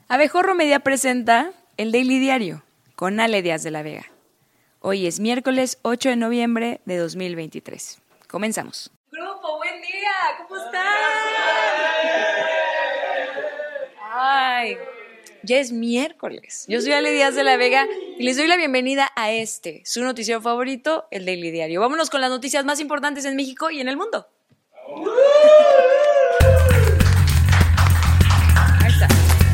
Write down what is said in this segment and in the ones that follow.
Abejorro Media presenta el Daily Diario con Ale Díaz de la Vega. Hoy es miércoles 8 de noviembre de 2023. Comenzamos. Grupo, buen día, ¿cómo están? Ay, ya es miércoles. Yo soy Ale Díaz de la Vega y les doy la bienvenida a su noticiero favorito, el Daily Diario. Vámonos con las noticias más importantes en México y en el mundo. Ahí está.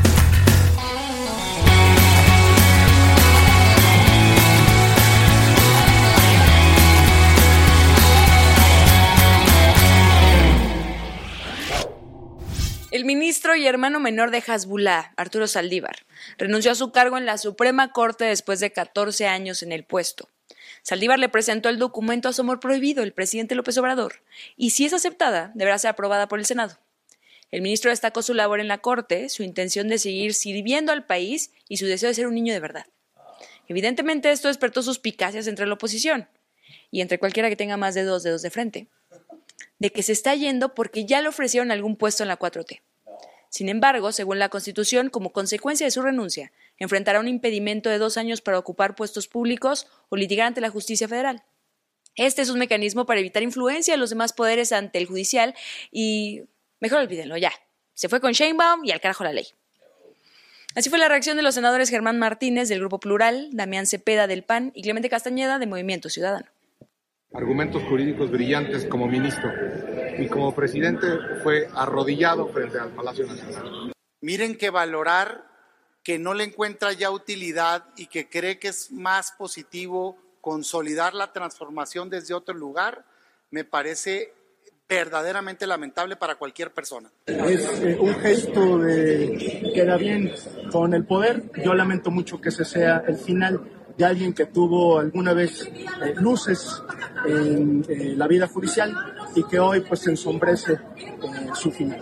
El ministro y hermano menor de Hezbollah, Arturo Saldívar, renunció a su cargo en la Suprema Corte después de 14 años en el puesto. Saldívar le presentó el documento a su amor prohibido, el presidente López Obrador, y si es aceptada, deberá ser aprobada por el Senado. El ministro destacó su labor en la Corte, su intención de seguir sirviendo al país y su deseo de ser un niño de verdad. Evidentemente, esto despertó suspicacias entre la oposición y entre cualquiera que tenga más de 2 dedos de frente, de que se está yendo porque ya le ofrecieron algún puesto en la 4T. Sin embargo, según la Constitución, como consecuencia de su renuncia, enfrentará un impedimento de 2 años para ocupar puestos públicos o litigar ante la justicia federal. Este es un mecanismo para evitar influencia de los demás poderes ante el judicial y, mejor olvídenlo, ya. Se fue con Sheinbaum y al carajo la ley. Así fue la reacción de los senadores Germán Martínez del Grupo Plural, Damián Cepeda del PAN y Clemente Castañeda de Movimiento Ciudadano. Argumentos jurídicos brillantes como ministro y como presidente fue arrodillado frente al Palacio Nacional. Miren que valorar que no le encuentra ya utilidad y que cree que es más positivo consolidar la transformación desde otro lugar, me parece verdaderamente lamentable para cualquier persona. Es un gesto de queda bien con el poder. Yo lamento mucho que ese sea el final de alguien que tuvo alguna vez luces en la vida judicial y que hoy pues ensombrece su final.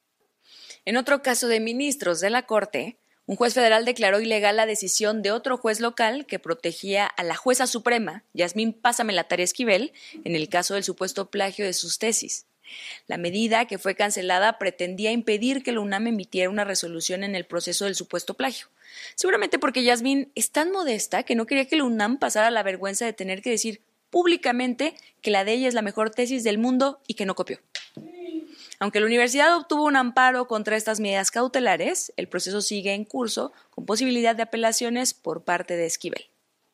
En otro caso de ministros de la Corte, un juez federal declaró ilegal la decisión de otro juez local que protegía a la jueza suprema, Yasmín Pásamelatari Esquivel, en el caso del supuesto plagio de sus tesis. La medida, que fue cancelada, pretendía impedir que la UNAM emitiera una resolución en el proceso del supuesto plagio. Seguramente porque Yasmín es tan modesta que no quería que la UNAM pasara la vergüenza de tener que decir públicamente que la de ella es la mejor tesis del mundo y que no copió. Aunque la universidad obtuvo un amparo contra estas medidas cautelares, el proceso sigue en curso con posibilidad de apelaciones por parte de Esquivel.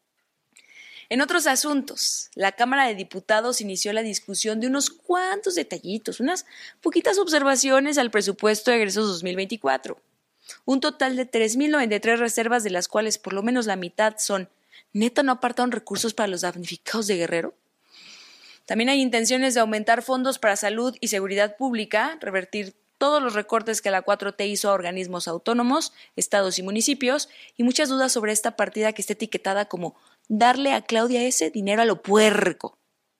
En otros asuntos, la Cámara de Diputados inició la discusión de unos cuantos detallitos, unas poquitas observaciones al presupuesto de egresos 2024. Un total de 3.093 reservas, de las cuales por lo menos la mitad son ¿neta no apartaron recursos para los damnificados de Guerrero? También hay intenciones de aumentar fondos para salud y seguridad pública, revertir todos los recortes que la 4T hizo a organismos autónomos, estados y municipios, y muchas dudas sobre esta partida que está etiquetada como darle a Claudia S. dinero a lo puerco.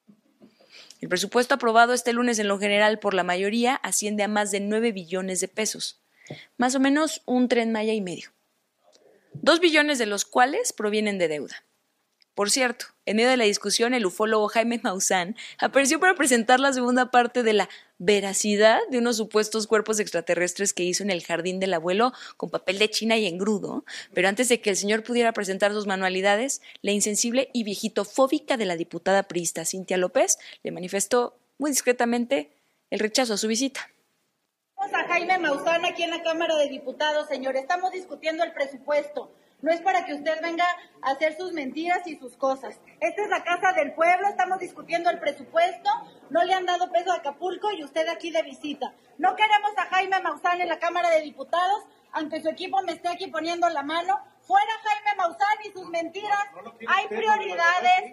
El presupuesto aprobado este lunes en lo general por la mayoría asciende a más de 9 billones de pesos, más o menos un Tren Maya y medio. 2 billones de los cuales provienen de deuda. Por cierto, en medio de la discusión, el ufólogo Jaime Maussan apareció para presentar la segunda parte de la veracidad de unos supuestos cuerpos extraterrestres que hizo en el jardín del abuelo con papel de China y engrudo, pero antes de que el señor pudiera presentar sus manualidades, la insensible y viejitofóbica de la diputada priista Cintia López le manifestó muy discretamente el rechazo a su visita. A Jaime Maussan aquí en la Cámara de Diputados, señor. Estamos discutiendo el presupuesto. No es para que usted venga a hacer sus mentiras y sus cosas. Esta es la casa del pueblo, estamos discutiendo el presupuesto, no le han dado peso a Acapulco y usted aquí de visita. No queremos a Jaime Maussan en la Cámara de Diputados, aunque su equipo me esté aquí poniendo la mano. Fuera Jaime Maussan y sus mentiras. Hay prioridades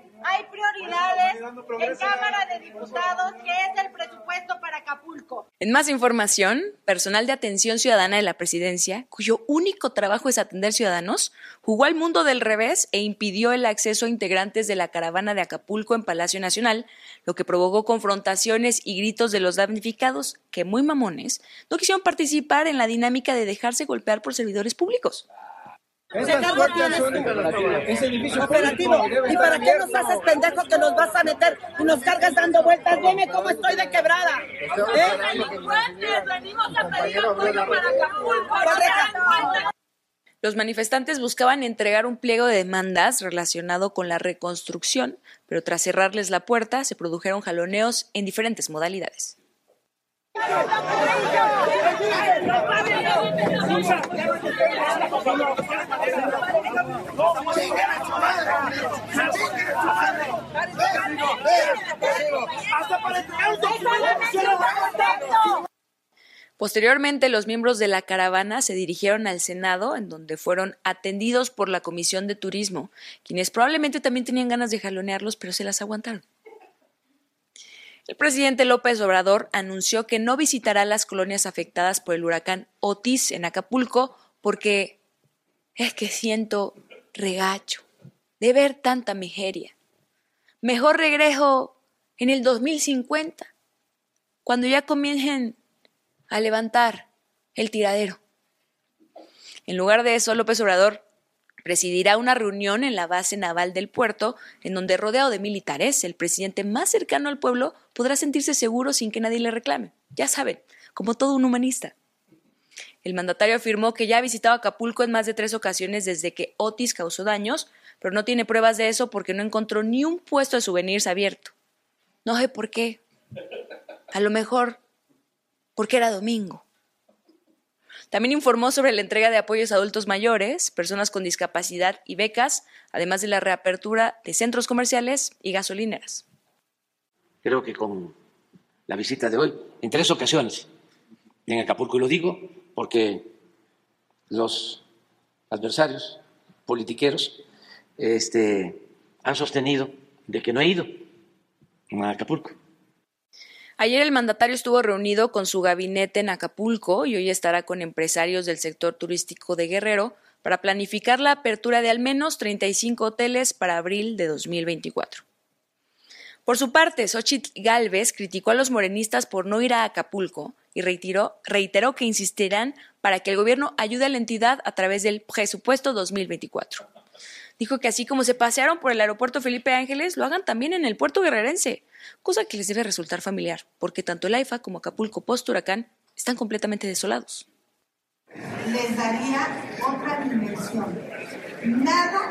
en Cámara de Diputados, que es el presupuesto para Acapulco. En más información, personal de atención ciudadana de la presidencia, cuyo único trabajo es atender ciudadanos, jugó al mundo del revés e impidió el acceso a integrantes de la caravana de Acapulco en Palacio Nacional, lo que provocó confrontaciones y gritos de los damnificados, que muy mamones, no quisieron participar en la dinámica de dejarse golpear por servidores públicos. Es edificio operativo. ¿Y para qué nos haces pendejo que nos vas a meter y nos cargas dando vueltas? Dime cómo estoy de quebrada. Venimos a pedir apoyo para Acapulco. Los manifestantes buscaban entregar un pliego de demandas relacionado con la reconstrucción, pero tras cerrarles la puerta se produjeron jaloneos en diferentes modalidades. Posteriormente, los miembros de la caravana se dirigieron al Senado, en donde fueron atendidos por la Comisión de Turismo, quienes probablemente también tenían ganas de jalonearlos, pero se las aguantaron. El presidente López Obrador anunció que no visitará las colonias afectadas por el huracán Otis en Acapulco porque es que siento regacho de ver tanta miseria. Mejor regreso en el 2050, cuando ya comiencen a levantar el tiradero. En lugar de eso, López Obrador presidirá una reunión en la base naval del puerto, en donde, rodeado de militares, el presidente más cercano al pueblo podrá sentirse seguro sin que nadie le reclame. Ya saben, como todo un humanista. El mandatario afirmó que ya ha visitado Acapulco en más de 3 ocasiones desde que Otis causó daños, pero no tiene pruebas de eso porque no encontró ni un puesto de souvenirs abierto. No sé por qué. A lo mejor porque era domingo. También informó sobre la entrega de apoyos a adultos mayores, personas con discapacidad y becas, además de la reapertura de centros comerciales y gasolineras. Creo que con la visita de hoy, en 3 ocasiones en Acapulco, y lo digo porque los adversarios politiqueros han sostenido de que no he ido a Acapulco. Ayer el mandatario estuvo reunido con su gabinete en Acapulco y hoy estará con empresarios del sector turístico de Guerrero para planificar la apertura de al menos 35 hoteles para abril de 2024. Por su parte, Xóchitl Gálvez criticó a los morenistas por no ir a Acapulco y reiteró que insistirán para que el gobierno ayude a la entidad a través del presupuesto 2024. Dijo que así como se pasearon por el aeropuerto Felipe Ángeles, lo hagan también en el puerto guerrerense, cosa que les debe resultar familiar, porque tanto el AIFA como Acapulco post-huracán están completamente desolados. Les daría otra dimensión. Nada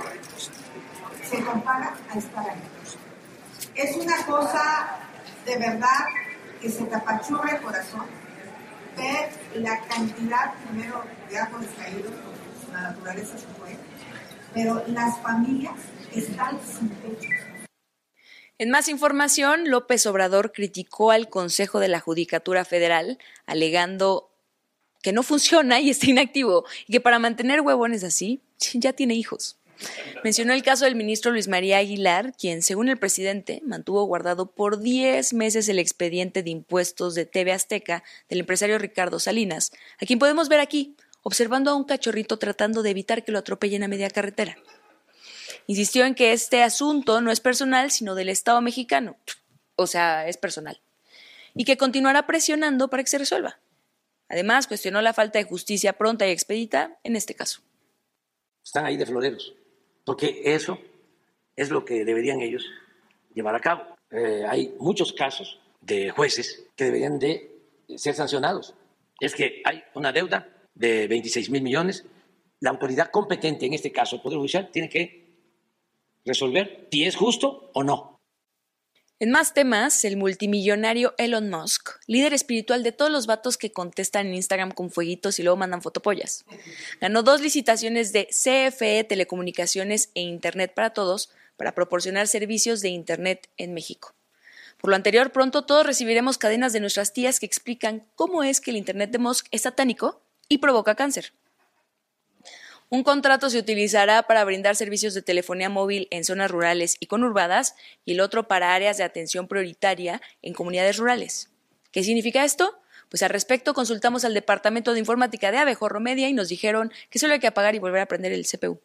se compara a estar ahí. Es una cosa de verdad que se te apachurra el corazón, ver la cantidad, primero, de árboles caídos, porque la naturaleza se fue, pero las familias están sin techo. En más información, López Obrador criticó al Consejo de la Judicatura Federal, alegando que no funciona y está inactivo, y que para mantener huevones así, ya tiene hijos. Mencionó el caso del ministro Luis María Aguilar, quien, según el presidente, mantuvo guardado por 10 meses el expediente de impuestos de TV Azteca del empresario Ricardo Salinas, a quien podemos ver aquí, observando a un cachorrito tratando de evitar que lo atropellen a media carretera. Insistió en que este asunto no es personal, sino del Estado mexicano, o sea, es personal, y que continuará presionando para que se resuelva. Además, cuestionó la falta de justicia pronta y expedita en este caso. Están ahí de floreros, porque eso es lo que deberían ellos llevar a cabo. Hay muchos casos de jueces que deberían de ser sancionados. Es que hay una deuda de 26,000 millones. La autoridad competente, en este caso el Poder Judicial, tiene que resolver si es justo o no. En más temas, el multimillonario Elon Musk, líder espiritual de todos los vatos que contestan en Instagram con fueguitos y luego mandan fotopollas, ganó 2 licitaciones de CFE Telecomunicaciones e Internet para Todos para proporcionar servicios de Internet en México. Por lo anterior, pronto todos recibiremos cadenas de nuestras tías que explican cómo es que el Internet de Musk es satánico y provoca cáncer. Un contrato se utilizará para brindar servicios de telefonía móvil en zonas rurales y conurbadas y el otro para áreas de atención prioritaria en comunidades rurales. ¿Qué significa esto? Pues al respecto consultamos al Departamento de Informática de Abejorro Media y nos dijeron que solo hay que apagar y volver a prender el CPU.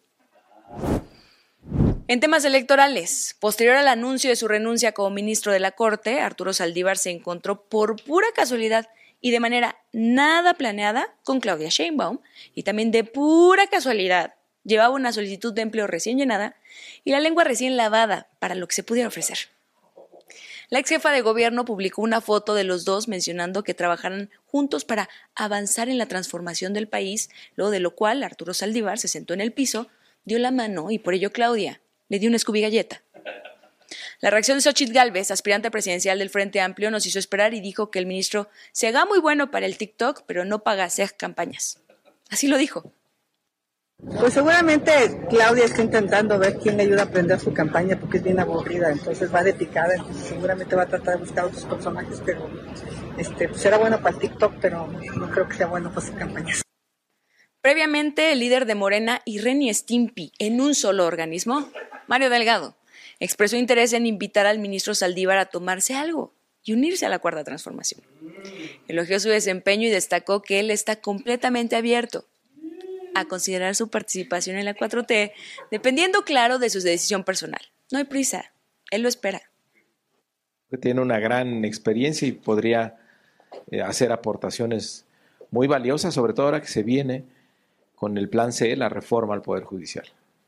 En temas electorales, posterior al anuncio de su renuncia como ministro de la Corte, Arturo Saldívar se encontró por pura casualidad y de manera nada planeada con Claudia Sheinbaum, y también de pura casualidad llevaba una solicitud de empleo recién llenada y la lengua recién lavada para lo que se pudiera ofrecer. La ex jefa de gobierno publicó una foto de los dos mencionando que trabajarán juntos para avanzar en la transformación del país, luego de lo cual Arturo Saldívar se sentó en el piso, dio la mano y por ello Claudia le dio una Scooby galleta. La reacción de Xóchitl Gálvez, aspirante presidencial del Frente Amplio, nos hizo esperar y dijo que el ministro se haga muy bueno para el TikTok, pero no paga hacer campañas. Así lo dijo. Pues seguramente Claudia está intentando ver quién le ayuda a aprender su campaña porque es bien aburrida, entonces va de picada, entonces seguramente va a tratar de buscar otros personajes, pero pues será bueno para el TikTok, pero no creo que sea bueno para sus campañas. Previamente, el líder de Morena y Ren y Stimpy en un solo organismo, Mario Delgado, expresó interés en invitar al ministro Saldívar a tomarse algo y unirse a la Cuarta Transformación. Elogió su desempeño y destacó que él está completamente abierto a considerar su participación en la 4T, dependiendo, claro, de su decisión personal. No hay prisa, él lo espera. Tiene una gran experiencia y podría hacer aportaciones muy valiosas, sobre todo ahora que se viene con el plan C, la reforma al Poder Judicial.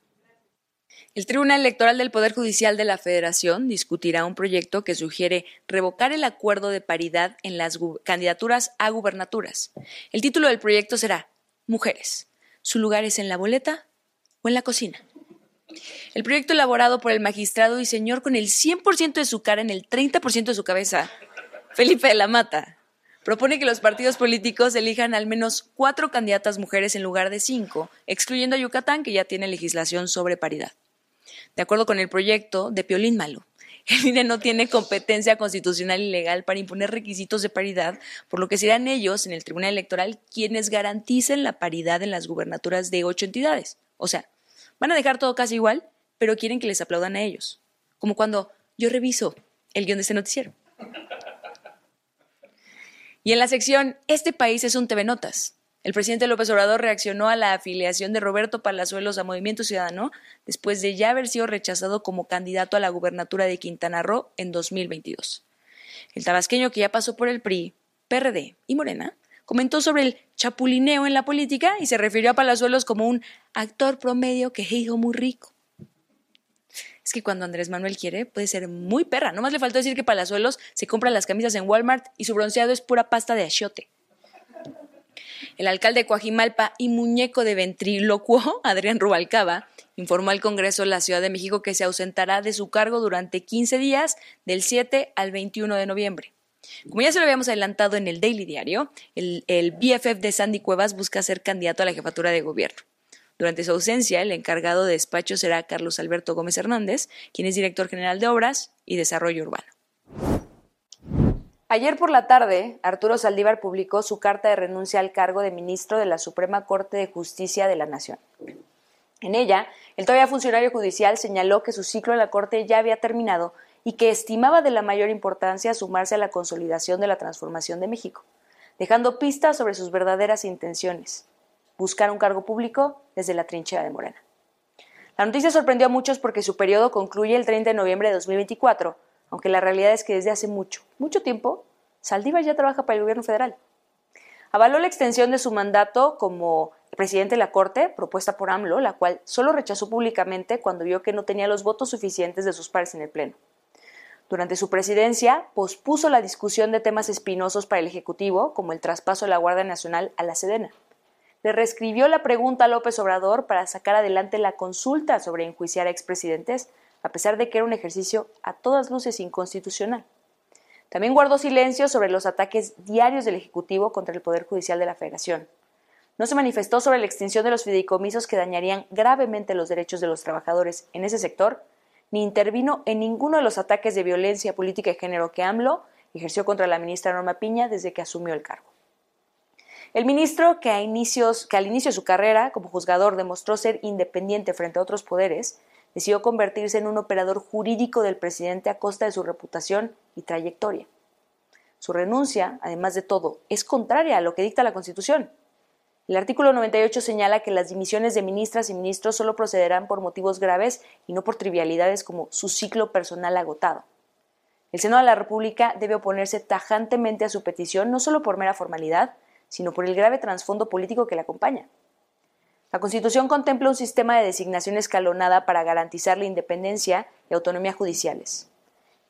El Tribunal Electoral del Poder Judicial de la Federación discutirá un proyecto que sugiere revocar el acuerdo de paridad en las candidaturas a gubernaturas. El título del proyecto será Mujeres. ¿Su lugar es en la boleta o en la cocina? El proyecto elaborado por el magistrado y señor con el 100% de su cara en el 30% de su cabeza, Felipe de la Mata, propone que los partidos políticos elijan al menos 4 candidatas mujeres en lugar de 5, excluyendo a Yucatán, que ya tiene legislación sobre paridad. De acuerdo con el proyecto de Piolín Malo, el INE no tiene competencia constitucional y legal para imponer requisitos de paridad, por lo que serán ellos, en el Tribunal Electoral, quienes garanticen la paridad en las gubernaturas de 8 entidades. O sea, van a dejar todo casi igual, pero quieren que les aplaudan a ellos. Como cuando yo reviso el guión de este noticiero. Y en la sección Este país es un TV Notas, el presidente López Obrador reaccionó a la afiliación de Roberto Palazuelos a Movimiento Ciudadano después de ya haber sido rechazado como candidato a la gubernatura de Quintana Roo en 2022. El tabasqueño, que ya pasó por el PRI, PRD y Morena, comentó sobre el chapulineo en la política y se refirió a Palazuelos como un actor promedio que hizo muy rico. Es que cuando Andrés Manuel quiere, puede ser muy perra. Nomás le faltó decir que Palazuelos se compra las camisas en Walmart y su bronceado es pura pasta de achiote. El alcalde de Coajimalpa y muñeco de ventrílocuo, Adrián Rubalcaba, informó al Congreso de la Ciudad de México que se ausentará de su cargo durante 15 días, del 7 al 21 de noviembre. Como ya se lo habíamos adelantado en el Daily Diario, el BFF de Sandy Cuevas busca ser candidato a la jefatura de gobierno. Durante su ausencia, el encargado de despacho será Carlos Alberto Gómez Hernández, quien es director general de Obras y Desarrollo Urbano. Ayer por la tarde, Arturo Saldívar publicó su carta de renuncia al cargo de ministro de la Suprema Corte de Justicia de la Nación. En ella, el todavía funcionario judicial señaló que su ciclo en la Corte ya había terminado y que estimaba de la mayor importancia sumarse a la consolidación de la transformación de México, dejando pistas sobre sus verdaderas intenciones: buscar un cargo público desde la trinchera de Morena. La noticia sorprendió a muchos porque su periodo concluye el 30 de noviembre de 2024, aunque la realidad es que desde hace mucho tiempo, Saldívar ya trabaja para el gobierno federal. Avaló la extensión de su mandato como presidente de la Corte, propuesta por AMLO, la cual solo rechazó públicamente cuando vio que no tenía los votos suficientes de sus pares en el Pleno. Durante su presidencia, pospuso la discusión de temas espinosos para el Ejecutivo, como el traspaso de la Guardia Nacional a la Sedena. Le reescribió la pregunta a López Obrador para sacar adelante la consulta sobre enjuiciar a expresidentes, a pesar de que era un ejercicio a todas luces inconstitucional. También guardó silencio sobre los ataques diarios del Ejecutivo contra el Poder Judicial de la Federación. No se manifestó sobre la extinción de los fideicomisos que dañarían gravemente los derechos de los trabajadores en ese sector, ni intervino en ninguno de los ataques de violencia política y género que AMLO ejerció contra la ministra Norma Piña desde que asumió el cargo. El ministro, que al inicio de su carrera como juzgador demostró ser independiente frente a otros poderes, decidió convertirse en un operador jurídico del presidente a costa de su reputación y trayectoria. Su renuncia, además de todo, es contraria a lo que dicta la Constitución. El artículo 98 señala que las dimisiones de ministras y ministros solo procederán por motivos graves y no por trivialidades como su ciclo personal agotado. El Senado de la República debe oponerse tajantemente a su petición, no solo por mera formalidad, sino por el grave trasfondo político que la acompaña. La Constitución contempla un sistema de designación escalonada para garantizar la independencia y autonomía judiciales.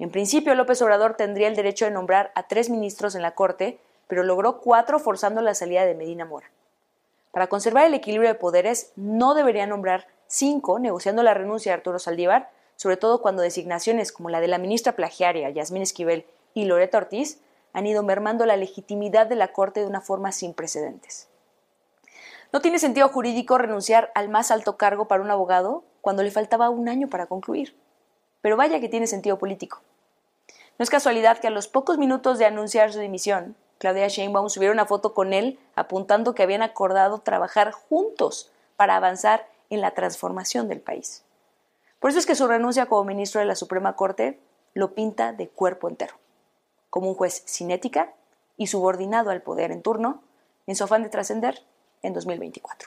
En principio, López Obrador tendría el derecho de nombrar a 3 ministros en la Corte, pero logró 4 forzando la salida de Medina Mora. Para conservar el equilibrio de poderes, no debería nombrar 5, negociando la renuncia de Arturo Saldívar, sobre todo cuando designaciones como la de la ministra plagiaria, Yasmín Esquivel, y Loretta Ortiz han ido mermando la legitimidad de la Corte de una forma sin precedentes. No tiene sentido jurídico renunciar al más alto cargo para un abogado cuando le faltaba 1 año para concluir. Pero vaya que tiene sentido político. No es casualidad que a los pocos minutos de anunciar su dimisión, Claudia Sheinbaum subiera una foto con él apuntando que habían acordado trabajar juntos para avanzar en la transformación del país. Por eso es que su renuncia como ministro de la Suprema Corte lo pinta de cuerpo entero, como un juez sin ética y subordinado al poder en turno, en su afán de trascender en 2024.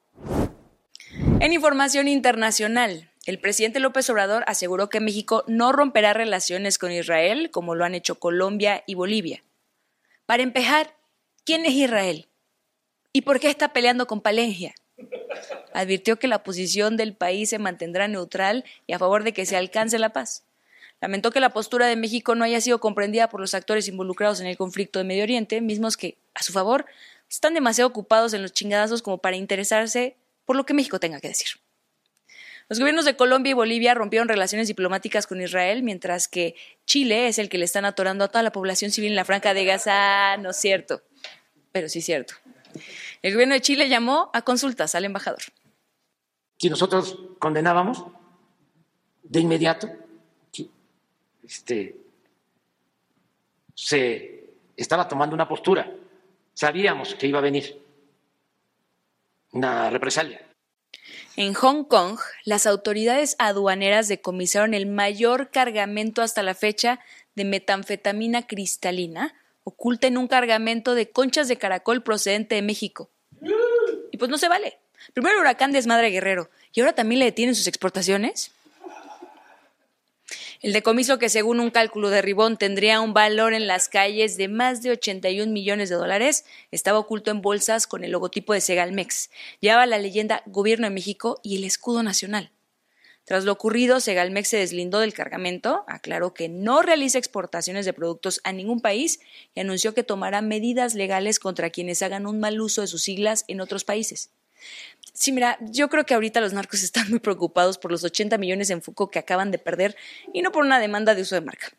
En información internacional, el presidente López Obrador aseguró que México no romperá relaciones con Israel como lo han hecho Colombia y Bolivia. Para empezar, ¿quién es Israel? ¿Y por qué está peleando con Palencia? Advirtió que la posición del país se mantendrá neutral y a favor de que se alcance la paz. Lamentó que la postura de México no haya sido comprendida por los actores involucrados en el conflicto de Medio Oriente, mismos que, a su favor, están demasiado ocupados en los chingadazos como para interesarse por lo que México tenga que decir. Los gobiernos de Colombia y Bolivia rompieron relaciones diplomáticas con Israel, mientras que Chile es el que le están atorando a toda la población civil en la Franja de Gaza. No es cierto, pero sí es cierto. El gobierno de Chile llamó a consultas al embajador. Si nosotros condenábamos de inmediato, se estaba tomando una postura. Sabíamos que iba a venir una represalia. En Hong Kong, las autoridades aduaneras decomisaron el mayor cargamento hasta la fecha de metanfetamina cristalina, oculta en un cargamento de conchas de caracol procedente de México. Y pues no se vale. Primero el huracán desmadra a Guerrero, ¿y ahora también le detienen sus exportaciones? El decomiso, que según un cálculo de Ribón tendría un valor en las calles de más de 81 millones de dólares, estaba oculto en bolsas con el logotipo de Segalmex. Llevaba la leyenda Gobierno de México y el escudo nacional. Tras lo ocurrido, Segalmex se deslindó del cargamento, aclaró que no realiza exportaciones de productos a ningún país y anunció que tomará medidas legales contra quienes hagan un mal uso de sus siglas en otros países. Sí, mira, yo creo que ahorita los narcos están muy preocupados por los 80 millones en Fuco que acaban de perder y no por una demanda de uso de marca.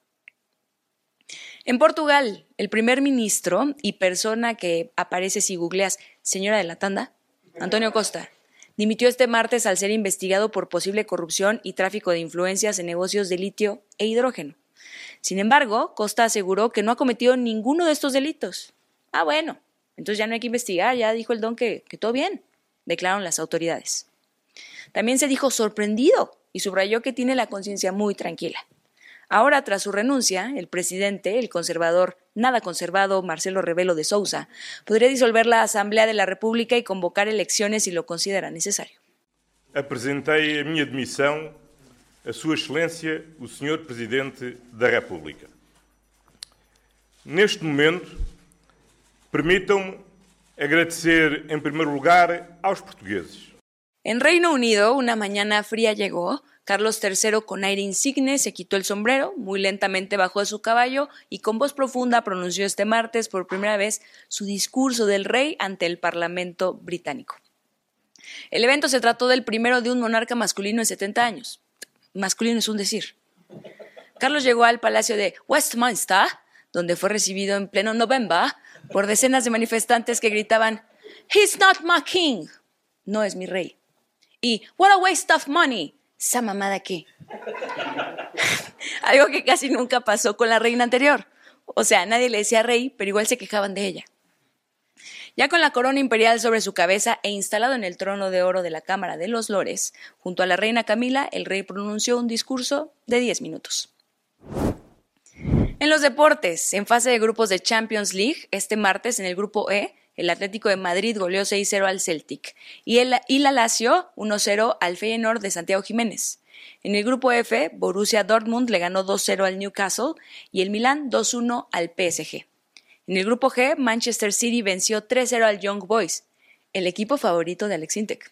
En Portugal, el primer ministro y persona que aparece si googleas señora de la tanda, Antonio Costa, dimitió este martes al ser investigado por posible corrupción y tráfico de influencias en negocios de litio e hidrógeno. Sin embargo, Costa aseguró que no ha cometido ninguno de estos delitos. Ah, bueno, entonces ya no hay que investigar, ya dijo el don que todo bien, declararon las autoridades. También se dijo sorprendido y subrayó que tiene la conciencia muy tranquila. Ahora, tras su renuncia, el presidente, el conservador, nada conservado, Marcelo Rebelo de Sousa, podría disolver la Asamblea de la República y convocar elecciones si lo considera necesario. Apresentei a minha demissão a Sua Excelência, o Sr. Presidente da República. Neste momento, permitam-me agradecer, en primer lugar, aos portugueses. En Reino Unido, una mañana fría llegó. Carlos III, con aire insigne, se quitó el sombrero, muy lentamente bajó de su caballo y con voz profunda pronunció este martes por primera vez su discurso del rey ante el Parlamento británico. El evento se trató del primero de un monarca masculino en 70 años. Masculino es un decir. Carlos llegó al Palacio de Westminster, donde fue recibido en pleno noviembre por decenas de manifestantes que gritaban "He's not my king", no es mi rey, y "What a waste of money", ¿esa mamada qué? Algo que casi nunca pasó con la reina anterior. O sea, nadie le decía rey, pero igual se quejaban de ella. Ya con la corona imperial sobre su cabeza e instalado en el trono de oro de la Cámara de los Lores, junto a la reina Camila, el rey pronunció un discurso de 10 minutos. En los deportes, en fase de grupos de Champions League, este martes en el grupo E, el Atlético de Madrid goleó 6-0 al Celtic y la Lazio 1-0 al Feyenoord de Santiago Jiménez. En el grupo F, Borussia Dortmund le ganó 2-0 al Newcastle y el Milán 2-1 al PSG. En el grupo G, Manchester City venció 3-0 al Young Boys, el equipo favorito de Alex Sintek.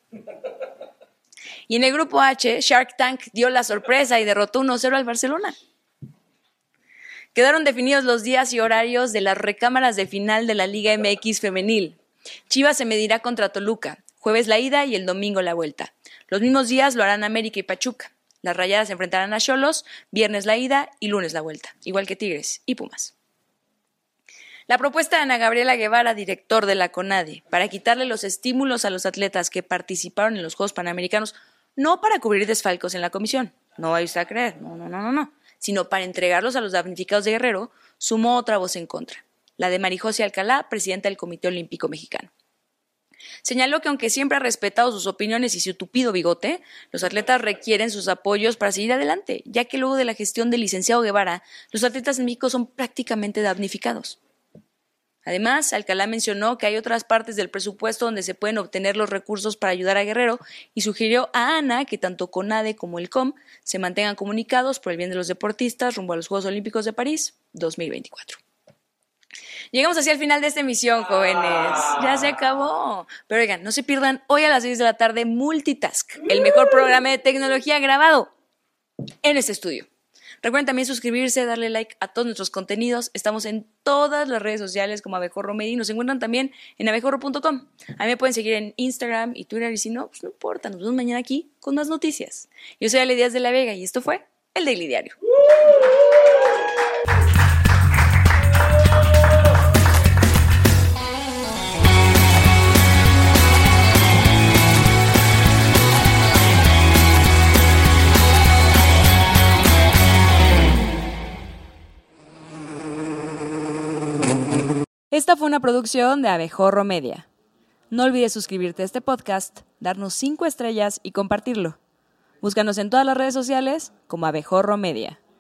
Y en el grupo H, Shark Tank dio la sorpresa y derrotó 1-0 al Barcelona. Quedaron definidos los días y horarios de las recámaras de final de la Liga MX femenil. Chivas se medirá contra Toluca, jueves la ida y el domingo la vuelta. Los mismos días lo harán América y Pachuca. Las Rayadas se enfrentarán a Xolos, viernes la ida y lunes la vuelta, igual que Tigres y Pumas. La propuesta de Ana Gabriela Guevara, director de la CONADE, para quitarle los estímulos a los atletas que participaron en los Juegos Panamericanos, no para cubrir desfalcos en la comisión, no vaya usted a creer, no, sino para entregarlos a los damnificados de Guerrero, sumó otra voz en contra, la de Marijosia Alcalá, presidenta del Comité Olímpico Mexicano. Señaló que aunque siempre ha respetado sus opiniones y su tupido bigote, los atletas requieren sus apoyos para seguir adelante, ya que luego de la gestión del licenciado Guevara, los atletas en México son prácticamente damnificados. Además, Alcalá mencionó que hay otras partes del presupuesto donde se pueden obtener los recursos para ayudar a Guerrero y sugirió a Ana que tanto CONADE como el COM se mantengan comunicados por el bien de los deportistas rumbo a los Juegos Olímpicos de París 2024. Llegamos así al final de esta emisión, jóvenes. Ya se acabó. Pero oigan, no se pierdan hoy a las 6 de la tarde Multitask, el mejor programa de tecnología grabado en este estudio. Recuerden también suscribirse, darle like a todos nuestros contenidos. Estamos en todas las redes sociales como Abejorro Media y nos encuentran también en abejorro.com. A mí me pueden seguir en Instagram y Twitter y si no, pues no importa. Nos vemos mañana aquí con más noticias. Yo soy Ale Díaz de la Vega y esto fue El Daily Diario. Esta fue una producción de Abejorro Media. No olvides suscribirte a este podcast, darnos 5 estrellas y compartirlo. Búscanos en todas las redes sociales como Abejorro Media.